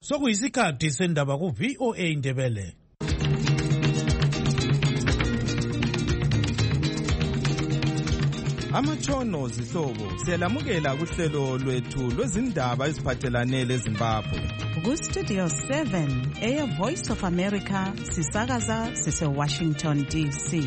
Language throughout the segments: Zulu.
Sokuyisikhathi sendaba ku VOA Indebele. Amatshono zihlobo siyalamukela kuhlelo lwethu lwezindaba eziphathelane leZimbabwe. Ku-Studio 7 eya Voice of America sisakaza sise-Washington DC.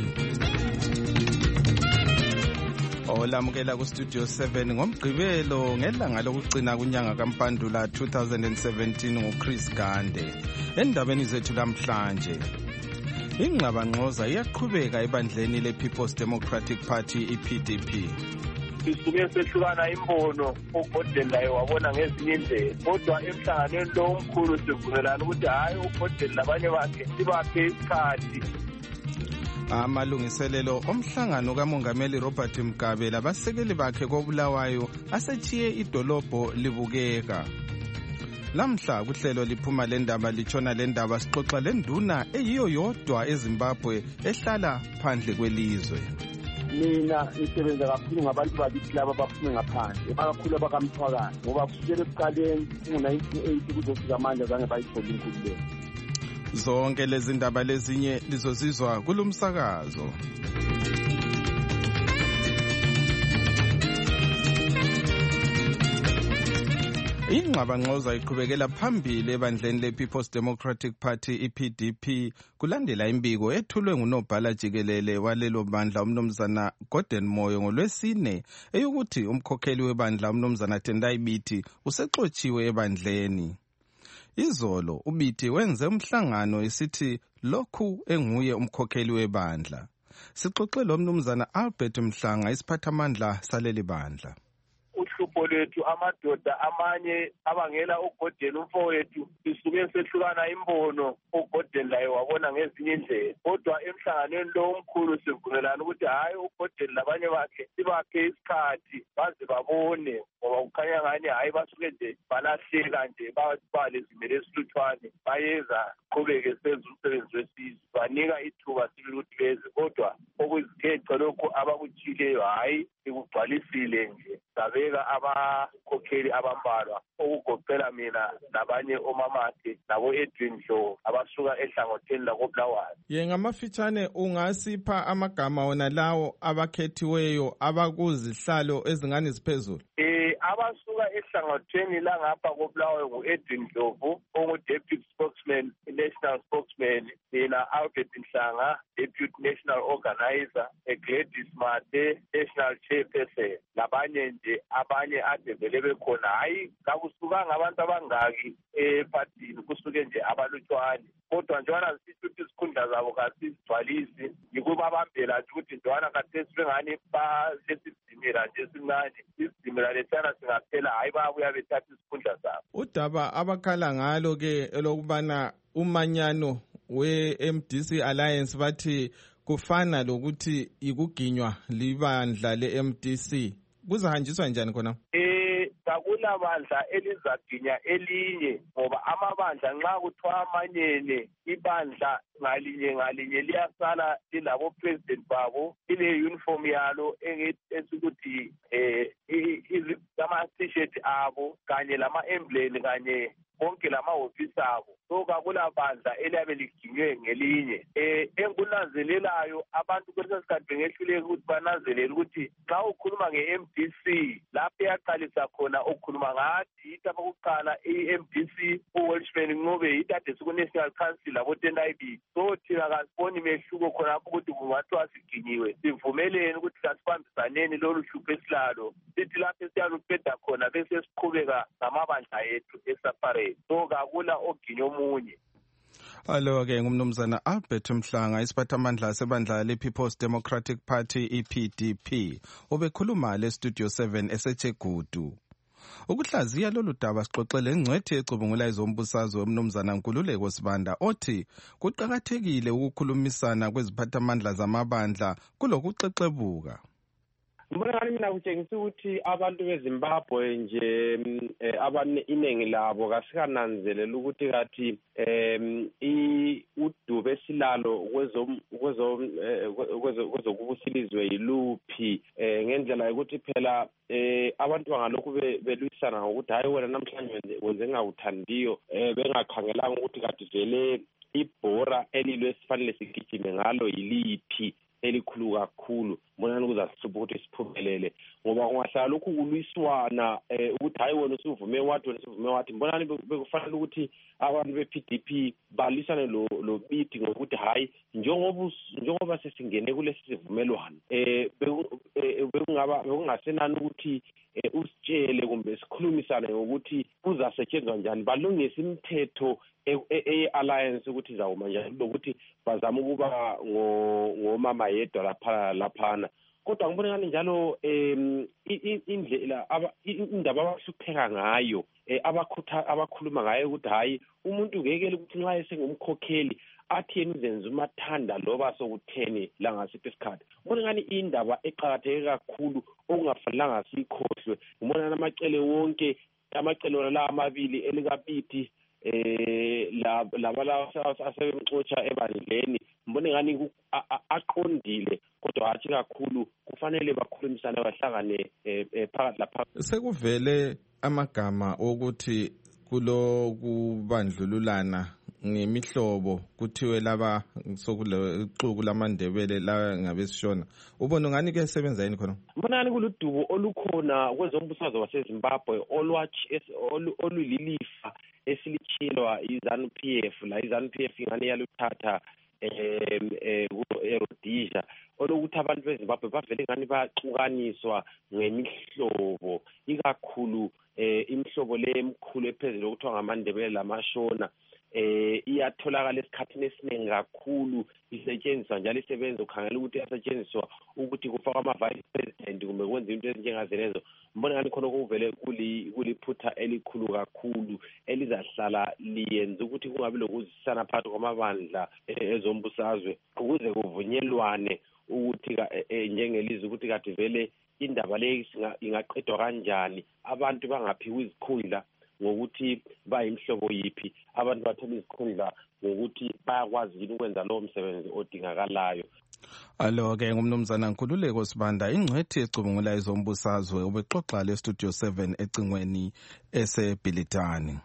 Olamukela ku-Studio 7 ngomgqibelo ngelanga lokugcina kunyanga kaMpandula 2017 nguChris Gande. Endabeni zethu lamhlanje, ingxabangxoza iyaqhubeka ebandleni le-People's Democratic Party i-PDP. Sisuke sehlukana imbono uGordon laye wabona ngezinye indlela, kodwa emhlanganweni lo omkhulu sivumelana ukuthi hayi uGordon labanye bakhe sibaphe isikhathi. Amalungiselelo omhlangano kaMongameli Robert Mugabe labasekeli bakhe koBulawayo asethiye idolobho libukeka. Lamhla kuhlelo liphuma lendaba litshona lendaba sixoxa lenduna eyiyo yodwa eZimbabwe ehlala phandle kwelizwe. Mina nisebenza kakhulu ngabantu bakithi laba baphume ngaphandle abakhulu abakamthwakazi ngoba kusukela ekuqaleni ku-1980 kuzofika manje azange bayithole inkululeko. Zonke lezi ndaba lezinye lizozizwa kulumsakazo. Ingxabangxoza iqhubekela phambili ebandleni le-People's Democratic Party i-PDP kulandela imbiko ethulwe ngunobhala jikelele walelo bandla umnumzana Gordon Moyo ngolwesine eyokuthi umkhokheli webandla umnumzana Tendai Biti usexotshiwe ebandleni. Izolo uBiti wenze umhlangano esithi lokhu enguye umkhokheli webandla. Sixoxe lo mnumzana Albert Mhlanga isiphathamandla saleli bandla. Uhlupho lethu amadoda amanye abangela uGordon umfowethu sisuke sehlukana imbono uGordon laye wabona ngezinye indlela, kodwa emhlanganweni lo omkhulu sivumelana ukuthi hayi uGordon labanye bakhe sibaphe isikhathi baze babone, ngoba kukhanya ngani hayi basuke nje balahleka nje balezimele esiluthwane bayeza qhubeke senza umsebenzi wesizwe banika ithuba siluthi beze, kodwa okuzikheca lokhu abakutshileyo hayi ikugcwalisile nje sabeka abakhokheli abambalwa okugoqela mina nabanye omamakhe nabo Edwin Dlo abasuka ehlangotheni lakoBulawayo. Ngamafitshane ungasipha amagama wona lawo abakhethiweyo abakuzihlalo ezingane ziphezulu? Abasuka ehlangotheni langapha koBulawayo ngu-Edwin Dlovu ongu-Deputy Spokesman, National Spokesman, mina Albert Mhlanga, Deputy National Organizer, Gladys Mate, National Chairperson, labanye nje abanye ade vele bekhona. Hayi kakusukanga abantu abangaki epartini, kusuke nje abalutshwane, kodwa njalo sithi isikhundla zabo kasizigcwalisi yikuba bambela nje ukuthi njalo kathesi bengani basesidimela nje sincane, isidimela lethana singaphela hayi babuya bethatha isikhundla zabo. Udaba abakhala ngalo ke elokubana umanyano we-MDC Alliance bathi kufana lokuthi ikuginywa libandla le-MDC, kuzahanjiswa njani khona? Kakula bandla elizaginya elinye, ngoba amabandla nxa kuthiwa amanyene ibandla ngalinye liyasala lilabo president babo ile-uniform yalo esikuthi ama-t-shirt abo kanye lama-emblem kanye konke lamahofisi abo. So kakula bandla eliyabe liginywe ngelinye. Enkunanzelelayo abantu kwesinye isikhathi bengehluleka ukuthi bananzelele ukuthi xa ukhuluma nge-MDC lapho eyaqalisa khona ukhuluma ngathi yithi abakuqala i-MDC uWelshman Ncube yithi ade siku-National Council labo-10IB. So thina kasiboni mehluko khonapho ukuthi kungathiwa siginyiwe, sivumeleni ukuthi kasibambisaneni lolu hlupho esilalo, sithi lapho esiyaluqeda khona bese siqhubeka ngamabandla ethu eseparate. So kakula oginyo omunye. Alo-ke ngumnumzana Albert Mhlanga isiphathamandla sebandla le-People's Democratic Party i-PDP obekhuluma le-Studio 7 eseThegudu. Ukuhlaziya lolu daba sixoxele ingcwethi ecubungula izombusazwe umnumzana Nkululeko Sibanda othi kuqakathekile ukukhulumisana kweziphathamandla zamabandla kulokuxexebuka. Mbona mina kutshengisa ukuthi abantu beZimbabwe nje iningi labo kasikananzelela ukuthi kathi udubo esilalo kwezokubusilizwe yiluphi ngendlela yokuthi phela abantu bangalokhu belwisana ngokuthi hayi wena namhlanje wenze ngawuthandiyo bengakhangelanga ukuthi kade vele ibhora elilwe sifanele sigijime ngalo yiliphi elikhulu kakhulu mbonani kuzasihlupha ukuthi siphumelele ngoba kungahlala lokhu kulwiswana ukuthi hayi wena usuvume wathi wena usuvume wathi mbonani bekufanele ukuthi abantu be-PDP balwisane lo bithi ngokuthi hayi njengoba sesingene kulesi sivumelwano bekungasenani ukuthi usitshele kumbe sikhulumisane ngokuthi kuzasetshenzwa njani balungise imithetho e-alliance ukuthi izawuma njani lokuthi bazama ukuba ngomama yedwa laphana kodwa ngibona ngani njalo indlela indaba abahlupheka ngayo abakhuluma ngayo ukuthi hayi umuntu ngekele ukuthi nxa esengumkhokheli athi yena uzenza umathanda loba sokutheni la ngasiphi isikhathi ngibona ngani indaba eqakatheke kakhulu okungafanelanga sikhohlwe ngibona namacele wonke amacele la amabili elikaPithi laba asebemxotsha ebandleni mbone ngani aqondile kodwa athi kakhulu kufanele bakhulumisane bahlangane phakathi lapha. Sekuvele amagama okuthi kulokubandlululana ngemihlobo kuthiwe laba sokulexuku lamandebele la ngabesishona ubona ngani kuyasebenza yini khona? Mbona ngani kuludubo olukhona kwezombusazwe waseZimbabwe olulilifa esilitshilwa iZANU-PF la iZANU-PF ingane yaluthatha eRhodesia olokuthi abantu beZimbabwe bavele ngani baxukaniswa ngemihlobo ikakhulu imihlobo le emkhulu ephezulu okuthiwa ngamandebele lamashona iyatholakala esikhathini esiningi kakhulu isetshenziswa njalo isebenza ukhangela ukuthi iyasetshenziswa ukuthi kufakwa ama-vice president kumbe kwenza into ezinjengazelezo mbona ngani khona kuvele kuliphutha elikhulu kakhulu elizahlala liyenza ukuthi kungabi lokuzisana phakathi kwamabandla ezombusazwe ukuze kuvunyelwane ukuthi njengelizwe ukuthi kade vele indaba le ingaqedwa kanjani abantu bangaphiwa izikhundla ngokuthi bayimhlobo yiphi abantu bathola izikhundla ngokuthi bayakwazi yini ukwenza lowo msebenzi odingakalayo. Alo-ke ngumnumzana Nkululeko Sibanda ingcwethi ecubungula ezombusazwe ubexoxa le-Studio 7 ecingweni eseBhilitani.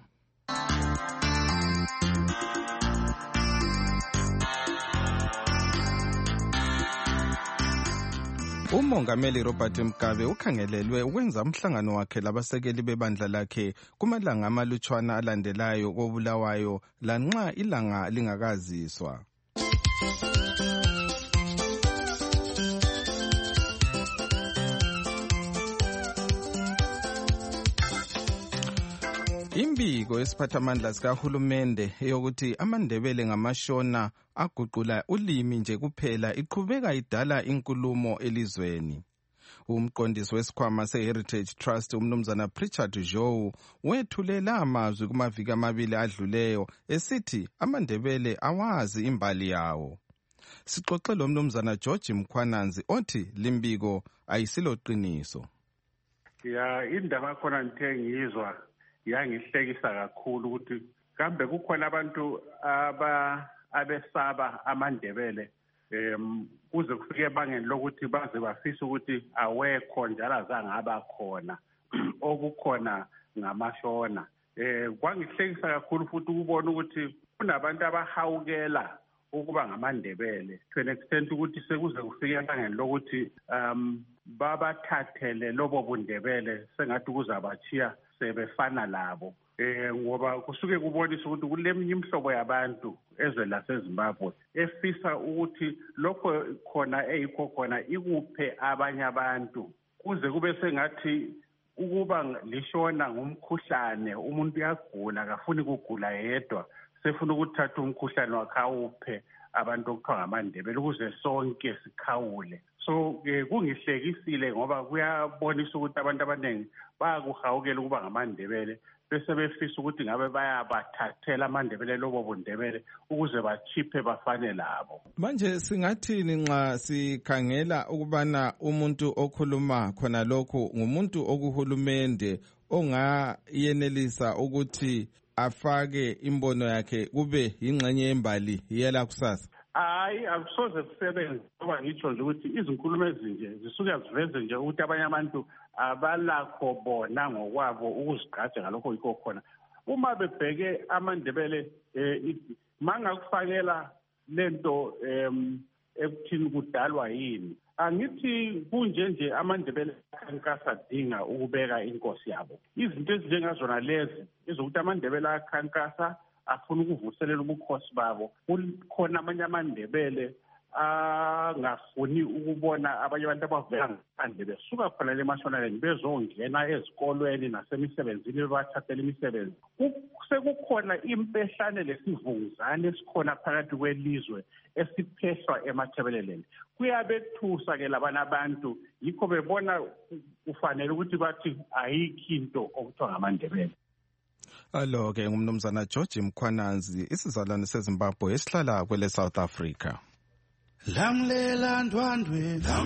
Umongameli Robert Mugabe ukhangelelwe ukwenza umhlangano wakhe labasekeli bebandla lakhe kumalanga amalutshwana alandelayo koBulawayo lanxa ilanga lingakaziswa. Imbiko esiphathamandla sikahulumende eyokuthi amandebele ngamashona aguqula ulimi nje kuphela iqhubeka idala inkulumo elizweni. Umqondisi wesikhwama se-Heritage Trust umnumzana Pritchard Joe wethulela amazwi kumaviki amabili adluleyo esithi amandebele awazi imbali yawo. Sixoxe lo mnumzana George Mkhwananzi othi limbiko ayisiloqiniso. Indaba khona ngithe ngizwa yangihlekisa kakhulu ukuthi kambe kukhona abantu abesaba amandebele kuze kufike ebangeni lokuthi baze bafisa ukuthi awekho njalo azange abakhona okukhona ngamashona. Kwangihlekisa kakhulu futhi ukubona ukuthi kunabantu abahawukela ukuba ngamandebele to an extent ukuthi sekuze kufike ebangeni lokuthi babathathele lobo bundebele sengathi kuzabachiya sebefana labo ngoba kusuke kubonisa ukuthi kuleminye imhlobo yabantu ezwe laseZimbabwe efisa ukuthi lokho khona eyikho khona ikuphe abanye abantu kuze kube sengathi ukuba lishona ngumkhuhlane umuntu uyagula akafuni ukugula yedwa sefuna ukuthatha umkhuhlane wakhe awuphe abantu okuthiwa ngamandebele ukuze sonke sikhawule. So kungihlekisile ngoba kuyabonisa ukuthi abantu abaningi bayakuhawukela ukuba ngamandebele bese befisa ukuthi ngabe bayabathathela amandebele lobo bundebele ukuze bachiphe bafane labo. Manje singathini nxa sikhangela ukubana umuntu okhuluma khona lokhu ngumuntu okuhulumende ongayenelisa ukuthi afake imbono yakhe kube yingxenye yembali yela kusasa? Hayi, akusoze kusebenze ngoba ngitsho nje ukuthi izinkulumo ezinje zisuke ziveze nje ukuthi abanye abantu abalakho bona ngokwabo ukuzigqaja ngalokho yikho khona. Uma bebheke amandebele mangakufakela lento ekuthini kudalwa yini, angithi kunje nje amandebele akhankasa adinga ukubeka inkosi yabo. Izinto ezinjengazona lezi ezokuthi amandebele akhankasa afuna ukuvuselela ubukhosi babo, kukhona amanye amandebele angafuni ukubona abanye abantu abavela ngaphandle besuka khona le mashonaleni bezongena ezikolweni nasemisebenzini bebathathela imisebenzi. Sekukhona impehlane lesivunguzane esikhona phakathi kwelizwe esiphehlwa emathebeleleni. Kuyabethusa ke labana abantu, yikho bebona kufanele ukuthi bathi ayikho into okuthiwa ngamandebele. Alo-ke ngumnumzana George Mkhwananzi, isizalwane seZimbabwe esihlala kwele South Africa. Lamlela ndwandwe,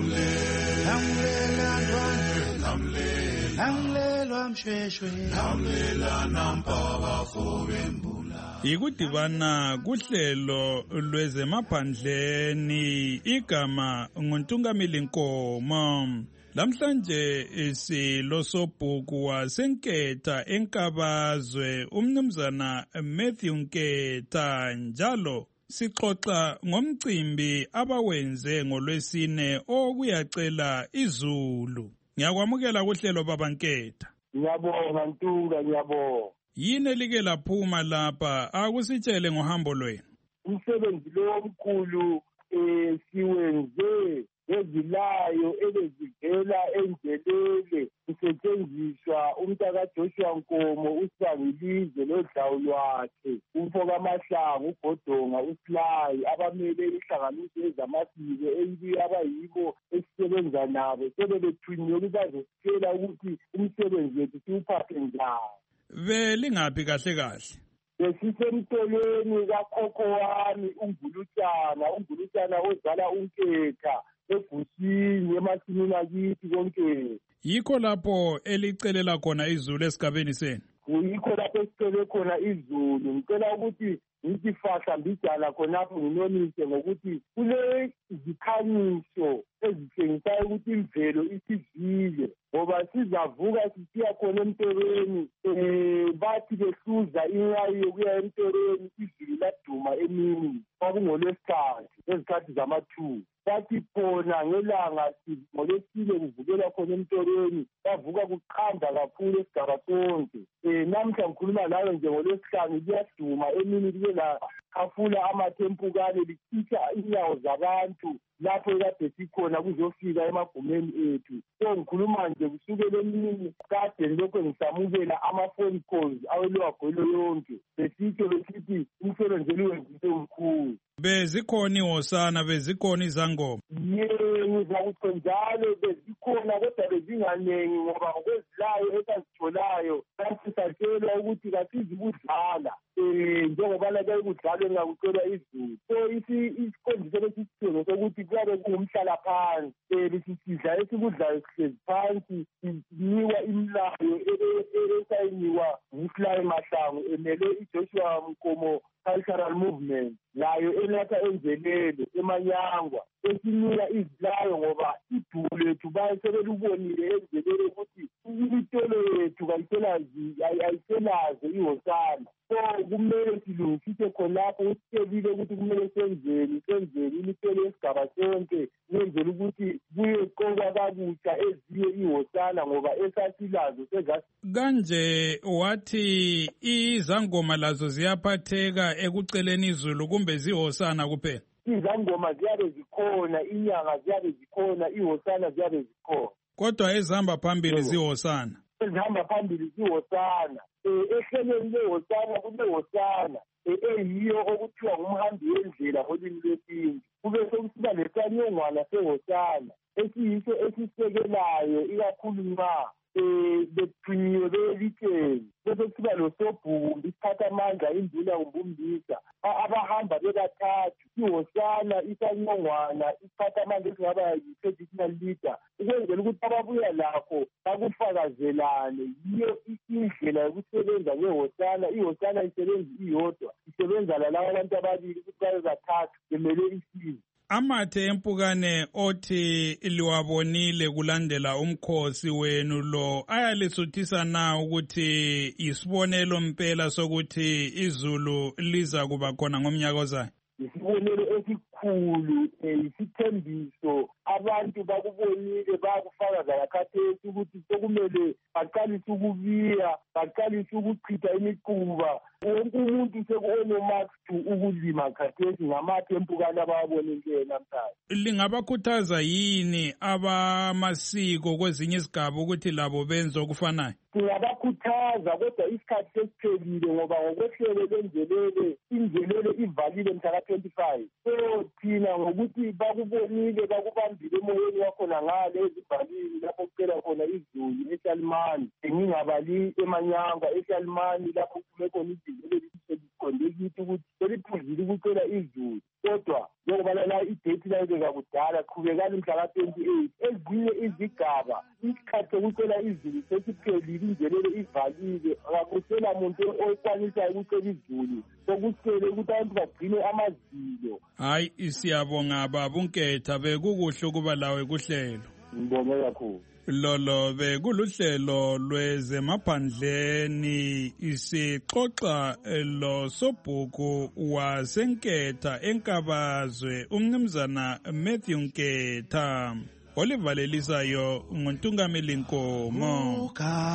lamlela ndwandwe, lamlelwa mshweshwe, lamlela nampaba fobembula. Ikudibana kuhlelo lwezemaphandleni, igama nguNtungamili Nkomo. Lamhlanje silosobhuku waseNketha eNkabazwe umnumzana Matthew Nketha, njalo sixoxa ngomcimbi abawenze ngoLwesine okuyacela izulu. Ngiyakwamukela kuhlelo baba Nketha. Ngiyabonga Ntunga, ngiyabonga. Yini elike laphuma lapha, akusitshele ngohambo lwenu? Umsebenzi lo omkhulu siwenze ezilayo ebezivela endlelele kusetshenziswa umntaka Joshua Nkomo, uSibangilizwe lodlawu lwakhe, umfoka Mahlangu, uGodonga, uSilayi, abamele ihlanganiso ezamasiko eyibuye abayibo esisebenza nabo sebebethunyiwe ukuthi bazositshela ukuthi umsebenzi wethu siwuphathe njani. Belingaphi kahle kahle? Besisemtolweni kakhokho wami uMvulutshana ozala uNketha eGusini emasimini akithi konke. Yikho lapho elicelela khona izulu esigabeni senu? Yikho lapho esicele khona izulu. Ngicela ukuthi ngithi fahla mbijana khonapho nginonise ngokuthi kule zikhanyiso ezitshengisayo ukuthi imvelo isivile, ngoba sizavuka sisiya khona emtorweni, bathi behluza inyayi yokuya emtorweni, izulu laduma emini kwakungolwesithathu ezikhathi zama-2. Bathi khona ngelanga ngoLwesine kuvukela khona emtorweni, bavuka kuqanda kakhulu esigaba sonke. Namhla ngikhuluma layo nje ngoLwesihlanu kuyaduma emini libe lakhafula amathempukane lichitha inyawo zabantu lapho kade sikhona kuzofika emagumeni ethu. So ngikhuluma nje kusukela emini kade lokho ngisamukela ama-phone calls awelwagwelo yonke besitsho besithi umsebenzi eliwenzile omkhulu. Bezikhona ihosana, bezikhona izangoma? Ngizakutsho njalo bezikhona, kodwa bezinganengi ngoba ngokwezilayo esazitholayo sasisatshela ukuthi kasizi kudlala njengoba lake kudlalwe ngakucelwa izulu. So isiqondiso lesisithenge sokuthi kuyabe kungumhlala phansi, sisidla esikudlayo sihlezi phansi, sinikwa imilayo esayiniwa nguSilayi Mahlangu emele iJoshua Nkomo Cultural Movement, layo elatha enzelelo emanyangwa, esinika izilayo ngoba idumo lethu sebelubonile enzelelo ukuthi imitolo yethu ayiselazo ihosana. So kumele silungisise khonapho usitshebile ukuthi kumele senzeni imitolo yesigaba sonke kwenzela ukuthi kuyeqokwa kabutsha ezinye ihosana ngoba esasilazo sezasi. Kanje wathi izangoma lazo ziyaphatheka ekuceleni izulu kumbe zihosana kuphela? Izangoma ziyabe zikhona, inyanga ziyabe zikhona, ihosana ziyabe zikhona. Kodwa ezihamba phambili zihosana? Ezihamba phambili zihosana. Ehlelweni lehosana kulehosana eyiyo okuthiwa ngumhambi wendlela ngolimi lwesintu. Kube sekusiba lesanyongwana sehosana esiyiso esisekelayo ikakhulu nxa bethunyiwe belitsheni. So bese kusiba losobhuku isithatha amandla induna ngumbumbisa abahamba bebathathu ihosana isanyongwana isithatha amandla esingaba yi-traditional leader ukwenzela ukuthi ababuya lakho bakufakazelane. Yiyo indlela yokusebenza ngehosana. Ihosana isebenza iyodwa, isebenza lalabo abantu ababili ukuthi babe bathathu bemele isizwe. Amathe empukane othi liwabonile kulandela umkhosi wenu lo ayalesuthisa na ukuthi isibonelo mpela sokuthi izulu liza kuba khona ngomnyaka ozayo? Isibonelo esikhulu, isithembiso abantu bakubonile bakufakaza lakhathesi ukuthi sokumele baqalise ukubiya, baqalise ukuchitha imiquba. Wonke umuntu sekuonomax ukulima khathesi ngamathe empukane abawabonile namhlanje. Lingabakhuthaza yini abamasiko kwezinye izigaba ukuthi labo benze okufanayo? Singabakhuthaza kodwa isikhathi sesiphelile ngoba ngokwehlelo lendlelele injelele ivalile mhla ka-25. So thina ngokuthi bakubonile bakubambile emoyeni wakhona ngale ezibalini lapho kucela khona izulu eShalimani, ngingabali eManyanga eShalimani lapho kume khona izinjelele liqonde kithi ukuthi seliphuzile ukucela izulu. Kodwa njengoba la idethi layibeka kudala qhubekani mhla ka-28 ezinye izigaba isikhathi sokucela izulu sesiphelile injelele ivalile akakusela muntu okwanisayo ukucela izulu sokusele ukuthi abantu bagcine amazilo. Hayi siyabonga baba uNketha bekukuhle ukuba lawe kuhlelo. Ngibonge kakhulu. Lolo bekuluhlelo lwezemaphandleni isixoxa lo sobhuku waseNketha enkabazwe umnumzana Matthew Nketha. Olivalelisayo nguNtungameli Nkomo.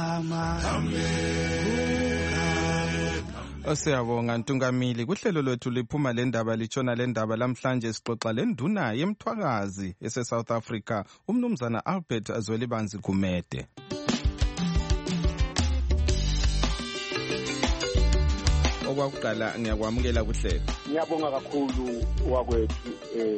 Siyabonga Ntungamili. Kuhlelo lwethu liphuma lendaba litshona lendaba lamhlanje sixoxa lenduna yemthwakazi ese-South Africa umnumzana Albert Zwelibanzi Gumede. Okwakuqala ngiyakwamukela kuhlelo. Ngiyabonga kakhulu wakwethu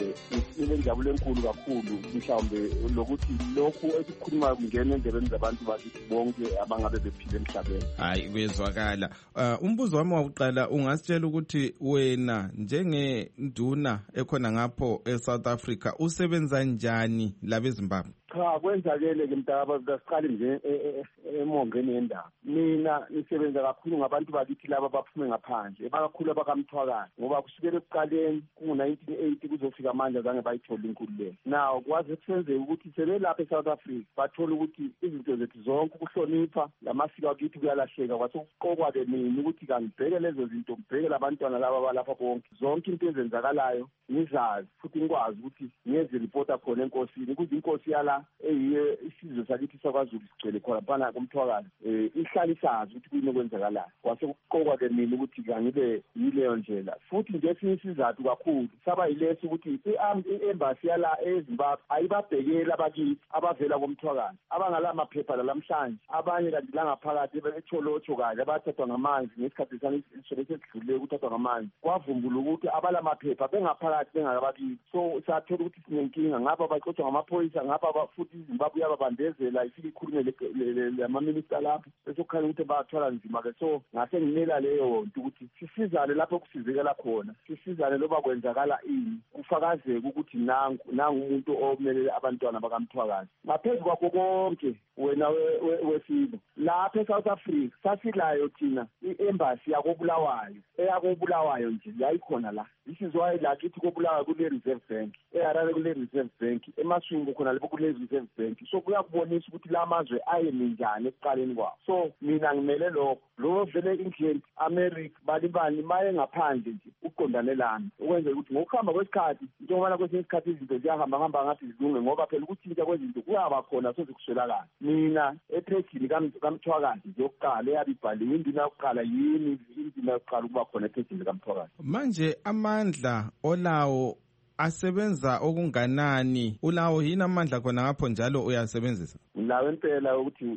injabulo enkulu kakhulu mhlawumbe lokuthi lokhu esikhuluma kungena endlebeni zabantu bakithi bonke abangabe bephila emhlabeni. Hayi kuyezwakala. Umbuzo wami wokuqala ungasitshela ukuthi wena njengenduna ekhona ngapho eSouth Africa usebenza njani labe eZimbabwe? Cha kwenzakele ke mntaka kasiqale nje emongeni yendaba. Mina nisebenza kakhulu ngabantu bakithi laba baphume ngaphandle bakakhulu abakamthwakazi ngoba kusukela ekuqaleni ku-1980 kuzofika amandla zange bayithola inkululeko. Now kwaze kusenzeka ukuthi sebelapha eSouth Africa bathola ukuthi izinto zethu zonke ukuhlonipha lamasiko akithi kuyalahleka kwase kuqokwa-ke mina ukuthi kangibheke lezo zinto ngibheke labantwana laba balapha bonke zonke into ezenzakalayo ngizazi futhi ngikwazi ukuthi ngiyeze ripota khona enkosini ukuthi inkosi yala eyiye isizwe sakithi sakwaZulu sigcwele khona phana kumthwakazi ihlala isazi ukuthi kuyini okwenzakalayo kwase kuqokwa-ke mina ukuthi kangibe yileyo ndlela. Futhi ngesinye isizathu kakhulu saba yileso ukuthi i-embassy yala eZimbabwe ayibabhekeli abakithi abavela komthwakazi abangala maphepha lalamhlanje abanye kanti langaphakathi betholotsho kahle abathathwa ngamanzi ngesikhathi sesidlulile ukuthathwa ngamanzi kwavumbula ukuthi abala maphepha bengaphakathi bengakabakithi. So sathola ukuthi sinenkinga ngapha baxotshwa ngamaphoyisa ngapha futhi iZimbabwe yababandezela ifike ikhulume lamaminista lapho besokukhanya ukuthi bathwala nzima-ke. So ngase nginela leyo nto ukuthi sisizane lapho kusizekela khona sisizane loba kwenzakala ini kufakazeke ukuthi nangu umuntu omelele abantwana bakamthwakazi. Ngaphezu kwakho konke wena wesilo lapha eSouth Africa sasilayo thina i-embassy yakobulawayo eyakobulawayo nje yayikhona la isizwayo lakithi kobulawayo kule-Reserve Bank eHarare kule-Reserve Bank eMasvingo khona lapho kule-Reserve Bank. So kuyakubonisa ukuthi la mazwe ayemi njani ekuqaleni kwawo. So mina ngimele lo vele indlela America balibani maye ngaphandle nje uqondane lami ukwenzela ukuthi ngokuhamba kwesikhathi njengoba kwesinye isikhathi izinto ziyahamba ngathi zilunge ngoba phela ukuthinta kwezinto kuyaba khona soze kuswelakala. Mina ephejini kamthwakazi yokuqala eyabe ibhaliwe indima yokuqala yini indima yokuqala ukuba khona ephejini kamthwakazi. Manje amandla olawo asebenza okunganani? Ulawo yini amandla khona ngapho njalo uyasebenzisa? Lawo impela ukuthi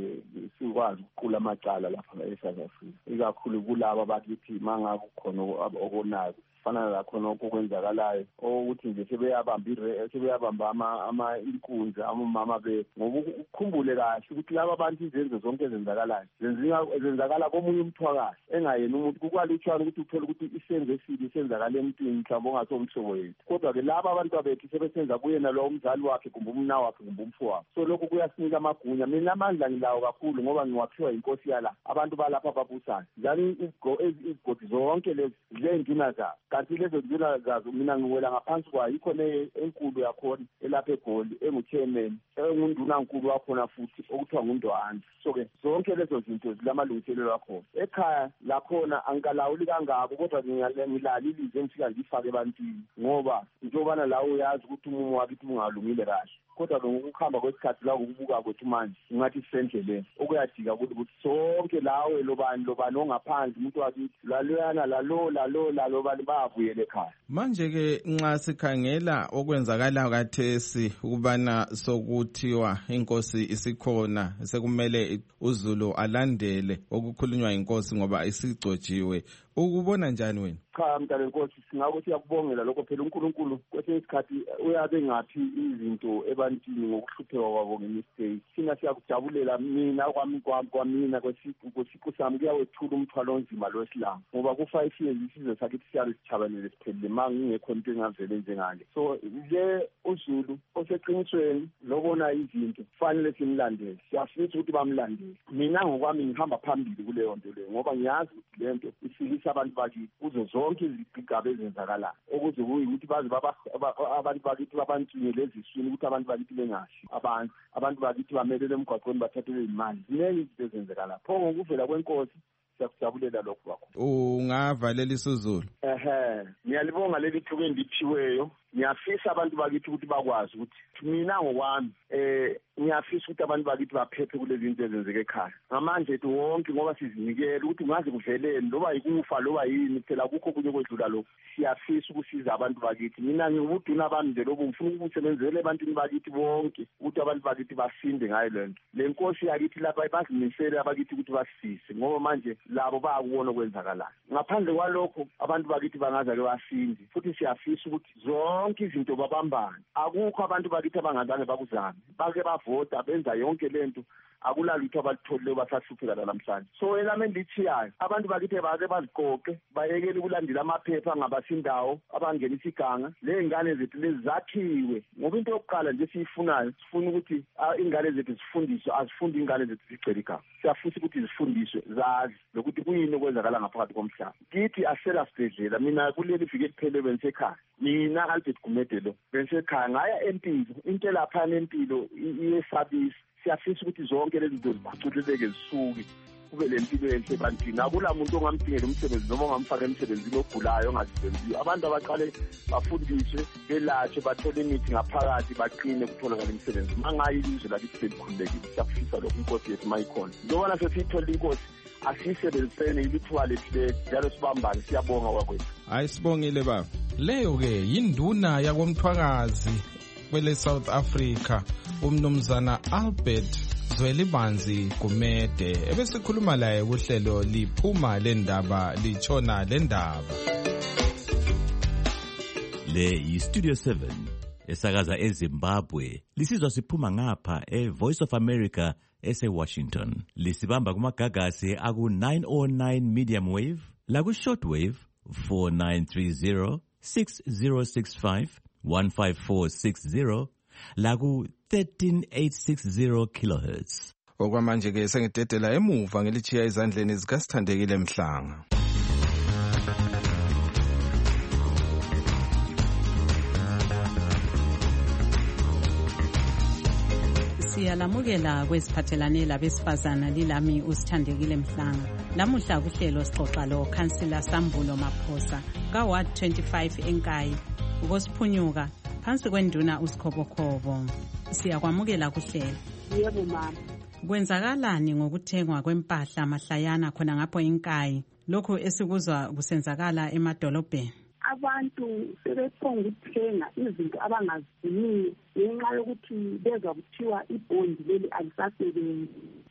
sikwazi ukuqula amacala lapha eSouth Africa ikakhulu kulabo abakithi mangabe khona okonayo okufana lakho nokho kwenzakalayo ukuthi nje sebeyabamba inkunzi amama ngoba ukukhumbule kahle ukuthi laba bantu izenzo zonke ezenzakalayo zenzakala komunye umthwakazi engayena umuntu kukwalutshwana ukuthi uthole ukuthi isenzo esibi senzakala emntwini mhlawumbe ongaso umhlobo wethu kodwa-ke laba abantu bethu sebesenza kuyena lo umzali wakhe kumbe umna wakhe kumbe umfo wakhe so lokho kuyasinika amagunya mina amandla ngilawo kakhulu ngoba ngiwaphiwa inkosi yala abantu balapha ababusayo njalo izigodi zonke lezi ziyinduna zazo kanti lezo nduna zazo mina ngiwela ngaphansi kwayo yikho le enkulu yakhona elapha eGoli engu-chairman engunduna nkulu wakhona futhi okuthiwa nguNdwani so-ke zonke lezo zinto zilamalungiselelo akhona ekhaya lakhona angikalawuli kangako kodwa ngilalilize ngifika ngifake ebantwini ngoba njengobana la uyazi ukuthi umumo wakithi ungalungile kahle kodwa ngokuhamba kwesikhathi la ukubuka kwethu manje ngathi sisendleleni okuyadika ukuthi sonke lawe lobani ongaphandle umuntu wakithi laloyana lalo bani bavuyele ekhaya manje-ke nxa sikhangela okwenzakala kathesi ukubana sokuthiwa inkosi isikhona sekumele uZulu alandele okukhulunywa inkosi ngoba isigcotshiwe ukubona njani wena? Cha mntana Nkosi singako siyakubongela lokho phela uNkulunkulu kwesinye isikhathi uyabe ngaphi izinto ebantwini ngokuhlupheka kwabo ngemistake thina siyakujabulela mina kwamina kwesiqu sami kuyawethula umthwalo onzima lwesilamu ngoba ku-5 years isizwe sakithi siyale sitshabalele siphelile ma ngingekho into engavele njengale so le uZulu oseqinisweni lobona izinto kufanele simlandele siyafisa ukuthi bamlandele mina ngokwami ngihamba phambili kuleyo nto leyo ngoba ngiyazi ukuthi le nto isilisa abantu bakithi kuzo zonke izigaba ezenzakalayo okuze kuyikuthi bazi abantu bakithi babantshinyele eziswini ukuthi abantu bakithi bengashi abantu bakithi bamelele emgwaqweni bathathelwe imali ziningi izinto ezenzakalayo pho ngokuvela kwenkosi siyakujabulela lokho bakho ungavalela isiZulu ngiyalibonga leli thuba endiphiweyo ngiyafisa abantu bakithi ukuthi bakwazi ukuthi mina ngokwami ngiyafisa ukuthi abantu bakithi baphephe kulezi zinto ezenzeke ekhaya ngamanje ethu wonke ngoba sizinikele ukuthi ngaze kuveleni loba yikufa loba yini phela kukho kunye kwedlula lokho siyafisa ukusiza abantu bakithi mina nginguduna bami nje lobo ngifuna ukusebenzela ebantwini bakithi bonke ukuthi abantu bakithi basinde ngayo lento le nkosi yakithi lapha bazimisele abakithi ukuthi basisize ngoba manje labo bayakubona okwenzakalayo ngaphandle kwalokho abantu bakithi bangaza ke basinde futhi siyafisa ukuthi zonke izinto babambane akukho abantu bakithi abangazange bakuzame bake bavota benza yonke lento akulalutho abalitholile basahlupheka namhlanje so elami endithiyayo abantu bakithi bake baziqoqe bayekele ukulandela amaphepha angabasindawo abangenisa iganga lezingane zethu lezi zakhiwe ngoba into yokuqala nje siyifunayo sifuna ukuthi ingane zethu zifundiswe azifundi ingane zethu zigcwele igama siyafisa ukuthi zifundiswe zazi lokuthi kuyini okwenzakala ngaphakathi komhlaba kithi asela sibhedlela mina kuleli viki eliphele bengisekhaya mina Albert Gumede lo bengisekhaya ngaya empilo into lapha nempilo iyesabisa siyafisa ukuthi zonke lezi zinto zibacululeke zisuke kube lempilo enhle ebantwini akula muntu ongamdingela umsebenzi noma ongamfaka emsebenzini ogulayo ongazisebenziyo abantu abaqale bafundiswe belatshwe bathole imithi ngaphakathi baqine kutholakala imisebenzi mangayi ilizwe lakithi selikhululekile siyafisa lokhu inkosi yethu mayikhona njengobana sesiyithola inkosi asiyisebenziseni ilithuba lethu njalo sibambane siyabonga kwakwethu hayi sibongile baba leyo-ke yinduna yakomthwakazi kwele South Africa umnumzana Albert Zwelibanzi Gumede ebesikhuluma laye kuhlelo liphuma lendaba litshona lendaba le yi-Studio 7 esakaza eZimbabwe lisizwa siphuma ngapha eVoice of America ese-Washington lisibamba kumagagasi aku-909 medium wave laku-shortwave 4930 6065 15460 laku-13860 kilohertz. Okwamanje-ke sengidedela emuva ngelichiya ezandleni zikaSithandekile Mhlanga. Siyalamukela kweziphathelane labesifazana lilami uSithandekile Mhlanga. Lamuhla kuhlelo sixoxa lo Councillor Sambulo Maphosa ka Ward 25 eNkayi ukosiphunyuka phansi kwenduna uSikhobokhobo. Siyakwamukela kuhlelo. Yebo mama. Kwenzakalani ngokuthengwa kwempahla mahlayana khona ngapho eNkayi lokho esikuzwa kusenzakala emadolobheni? Abantu sebephonga ukuthenga izinto abangazidingi ngenxa yokuthi bezwa kuthiwa ibhondi leli alisasebenzi.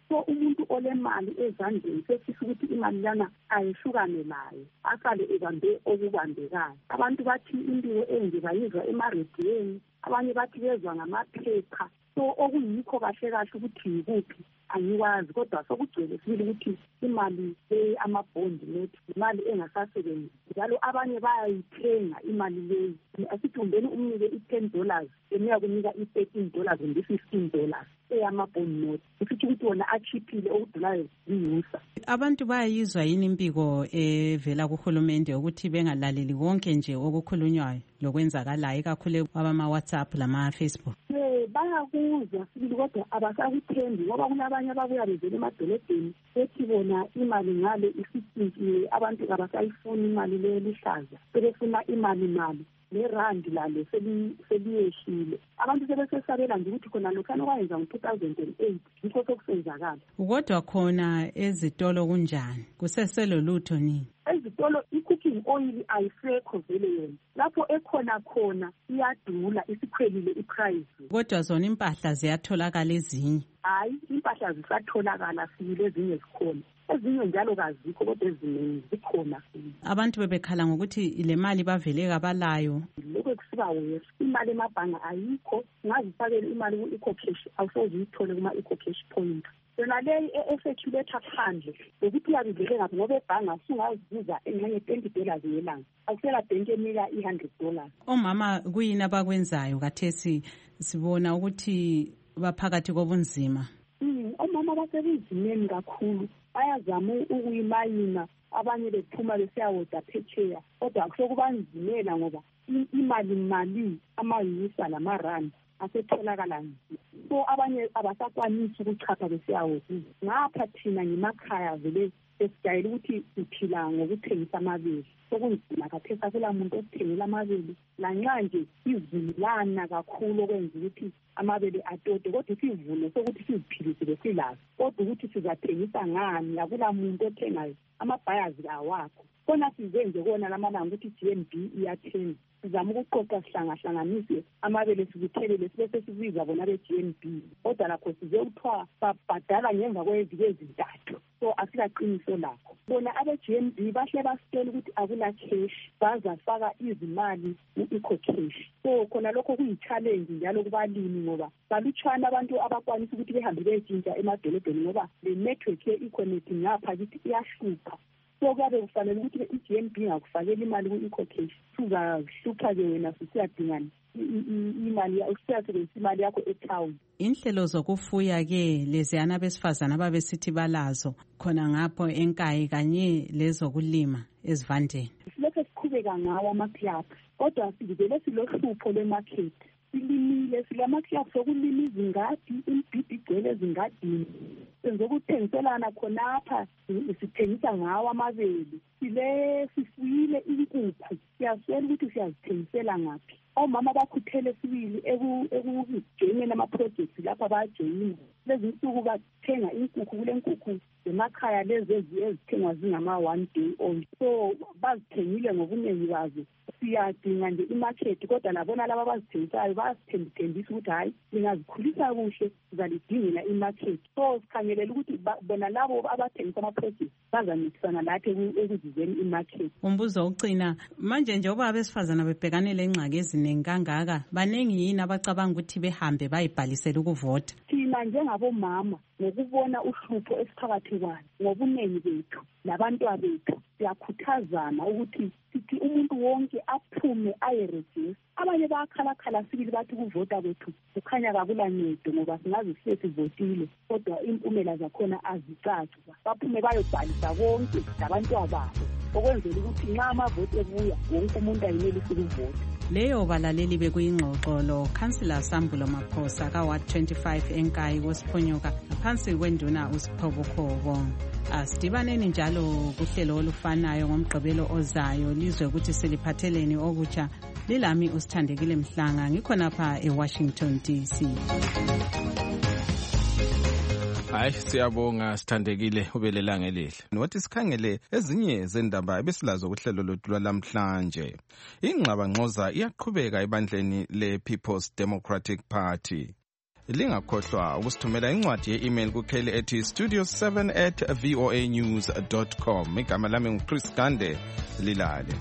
so umuntu olemali ezandleni sefisa ukuthi imali lana ayehlukane layo asale ebambe okubambekayo. Abantu bathi impilo enje bayizwa emarediyweni, abanye bathi bezwa ngamaphepha. So okuyikho kahle kahle ukuthi yikuphi angikwazi, kodwa sokugcwele sibili ukuthi imali amabhondi net imali engasasebenzi, njalo abanye bayayithenga imali leyi. Asithumbeni umnike $10 emiya kunika $13 and $15 eyamabhondi net, kusho ukuthi wona achiphile okudulayo ziyusa. Abantu bayayizwa yini impiko evela kuhulumende ukuthi bengalaleli konke nje okukhulunywayo lokwenzakalayo ikakhulu kwama-WhatsApp lama-Facebook? Bayakuzwa sibili kodwa abasakuthembi, ngoba kunabanye ababuya bevela emadolobheni bethi bona imali ngale isitshintshiwe, abantu abasayifuni imali leyo lihlaza, sebefuna imali nerandi lalo seliyehlile. Abantu sebesesabela nje ukuthi khona lokhana okwayenza ngo-2008 yikho sokusenzakala. Kodwa khona ezitolo kunjani? Kuseselo lutho nini? Ezitolo i-cooking oil ayisekho vele yona, lapho ekhona iyadula, isikhwelile iprice. Kodwa zona impahla ziyatholakala ezinye? Hayi, impahla zisatholakala sibili, ezinye zikhona, ezinye njalo kazikho kodwa eziningi zikhona. Abantu bebekhala ngokuthi le mali bavele kabalayo. Lokho kusiba wesi, imali emabhanga ayikho, ungazifakela imali ku-EcoCash awusoze uyithole kuma-EcoCash point. Yona leyi e-circulator phandle ukuthi uyabivele ngaphi, ngoba ebhanga sungazibuza engxenye $20 ngelanga, akusela bhenki enika $100. Omama kuyini abakwenzayo kathesi sibona ukuthi baphakathi kobunzima? Omama basebunzimeni kakhulu, bayazama ukuyimayina, abanye bephuma besiyawoda phetsheya, kodwa kusokubanzimela ngoba imali amayisa lamarandi asetholakala nje. So abanye abasakwanisi ukuchapha besiyawoda. Ngapha thina ngemakhaya vele esijayele ukuthi siphila ngokuthengisa amabele, sokunzima kathesi akula muntu osithengela amabele, lanxa nje izilana kakhulu okwenza ukuthi amabele atote, kodwa isivuno sokuthi siziphilise besilazo, kodwa ukuthi sizathengisa ngani akula muntu othengayo, amabhayazi awakho. Kona sizenze kona lamalanga ukuthi GNB iyathenga, sizama ukuqoqa sihlangahlanganise amabele sikuthelele sibe sesibiza bona be-GNB, kodwa lakho size kuthiwa babhadala ngemva kweviki ezintathu, so asikaqiniso lakho. Bona abe-GNB bahle basitshela ukuthi akula cash, bazafaka izimali ku-EcoCash. So khona lokho kuyi-challenge njalo kubalimi, ngoba balutshwana abantu abakwanisa ukuthi behambe beyetshintsha emadolobheni, ngoba le network ye-econet ngapha kithi iyahlupha. So kuyabe kufanele ukuthi i-GNB ngakufakela imali ku-EcoCash, sizahlupha-ke wena sisiyadingana imali, usiyasebenzisa imali yakho etown. Inhlelo zokufuya-ke leziyana besifazana ababesithi balazo khona ngapho enkayi kanye lezokulima ezivandeni, silokho siqhubeka ngawo ama-club, kodwa sivele silohlupho lwe-market. Silimile, silama-club sokulima izingadi, imibhidi igcwele ezingadini, senze ukuthengiselana khonapha, sithengisa ngawo amabele. Sifuyile inkukhu, siyaswela ukuthi siyazithengisela ngaphi. Omama bakhuthele sibili ekujoyineni ama-projects lapha bayajoyina. Lezi nsuku bathenga inkukhu, kule nkukhu emakhaya lezi ezithengwa zingama-1 day old, so bazithengile ngobuningi bazo. Siyadinga nje imarket, kodwa labona laba abazithengisayo bayasithembisa ukuthi hayi lingazikhulisa kuhle sizalidingela imarket. So sikhangelela ukuthi bona labo abathengisa ama-projects bazancedisana lathi ekuzizeni imarket. Umbuzo ucina manje, njengoba abesifazana bebhekanele ingxaki eziningi kangaka, baningi yini abacabanga ukuthi behambe bayibhalisele ukuvota? Thina njengabomama ngokubona uhlupho esiphakathi kwalo ngobuningi bethu labantwana bethu, siyakhuthazana ukuthi sithi umuntu wonke aphume ayerejista. Abanye bayakhalakhala sibili bathi ukuvota kwethu kukhanya kakula ncedo ngoba singaze sibe sivotile, kodwa impumela zakhona azicaci. Baphume bayobhalisa bonke labantwana babo, okwenzela ukuthi nxa amavoti ebuya wonke umuntu ayenelise ukuvota. Leyo balaleli bekuyingxoxo lo Councillor Sambulo Maphosa ka-Ward 25 enkayi wosiphonyoka ngaphansi kwenduna uSiphobokhoko. Asidibaneni njalo kuhlelo olufanayo ngomgqibelo ozayo lizwe ukuthi siliphatheleni okutsha. Lilami uSithandekile Mhlanga, ngikhonapha eWashington DC. Hayi, siyabonga Sithandekile, ubelelanga elihle. Wathi sikhangele ezinye zendaba ebesilazo kuhlelo lwethu lwalamhlanje. Ingxabangxoza iyaqhubeka ebandleni le-People's Democratic Party. lingakhohlwa ukusithumela incwadi ye-email kukheli ethi studio7@voanews.com. Igama lami nguChris Gande. Lilale.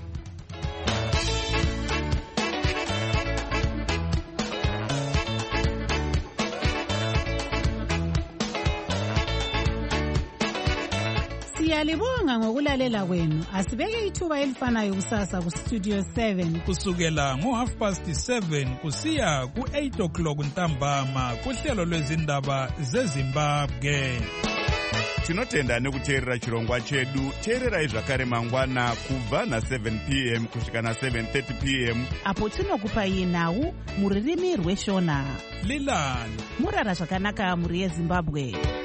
Siyalibonga ngokulalela kwenu. Asibeke ithuba elifanayo kusasa kuStudio 7 kusukela ngo7:30 kusiya ku8 ntambama kuhlelo lwezindaba zeZimbabwe. Tinotenda nekuteerera chirongwa chedu. Teererai zvakare mangwana kubva na7 p.m. kusvika na7:30 p.m. apo tinokupai nhau muririmi rweshona. Lilani murara zvakanaka muri yeZimbabwe.